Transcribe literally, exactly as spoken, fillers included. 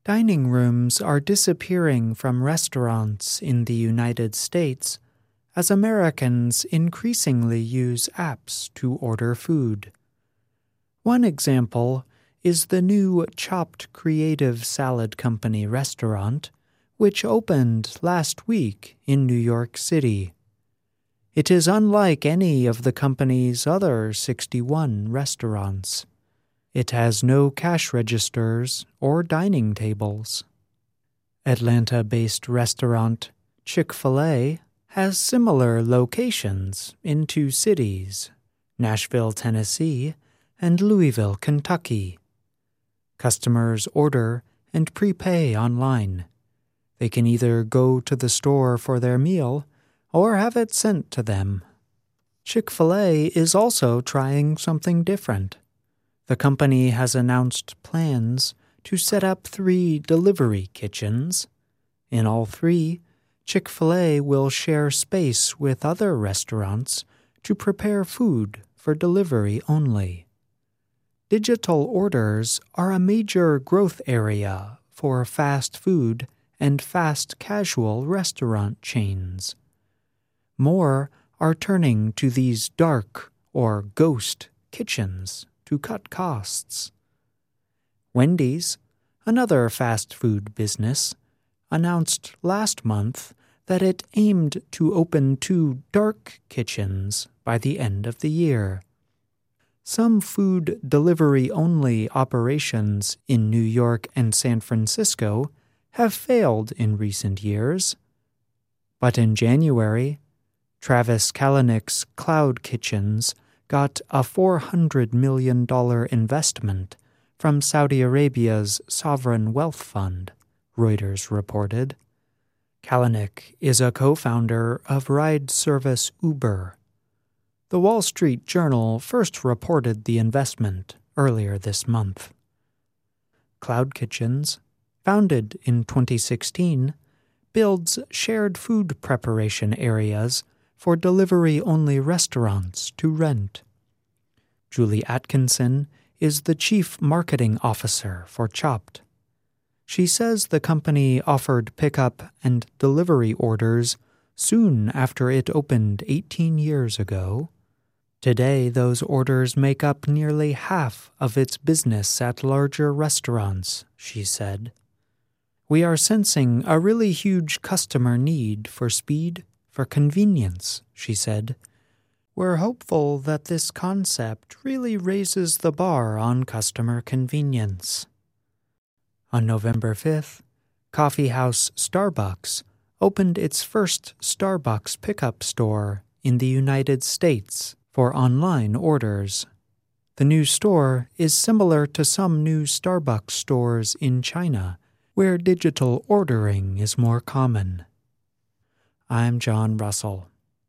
Dining rooms are disappearing from restaurants in the United States as Americans increasingly use apps to order food. One example is the new Chopped Creative Salad Company restaurant, which opened last week in New York City. It is unlike any of the company's other sixty-one restaurants. It has no cash registers or dining tables. Atlanta-based restaurant Chick-fil-A has similar locations in two cities, Nashville, Tennessee, and Louisville, Kentucky. Customers order and prepay online. They can either go to the store for their meal or have it sent to them. Chick-fil-A is also trying something different. The company has announced plans to set up three delivery kitchens. In all three, Chick-fil-A will share space with other restaurants to prepare food for delivery only. Digital orders are a major growth area for fast food and fast casual restaurant chains. More are turning to these dark or ghost kitchens to cut costs. Wendy's, another fast food business, announced last month that it aimed to open two dark kitchens by the end of the year. Some food delivery-only operations in New York and San Francisco have failed in recent years. But in January, Travis Kalanick's Cloud Kitchens got a four hundred million dollars investment from Saudi Arabia's sovereign wealth fund, Reuters reported. Kalanick is a co-founder of ride service Uber. The Wall Street Journal first reported the investment earlier this month. Cloud Kitchens, founded in twenty sixteen, builds shared food preparation areas for delivery-only restaurants to rent. Julie Atkinson is the chief marketing officer for Chopped. She says the company offered pickup and delivery orders soon after it opened eighteen years ago. Today, those orders make up nearly half of its business at larger restaurants, she said. We are sensing a really huge customer need for speed, for convenience, she said. We're hopeful that this concept really raises the bar on customer convenience. On November fifth, coffeehouse Starbucks opened its first Starbucks pickup store in the United States for online orders. The new store is similar to some new Starbucks stores in China, where digital ordering is more common. I'm John Russell.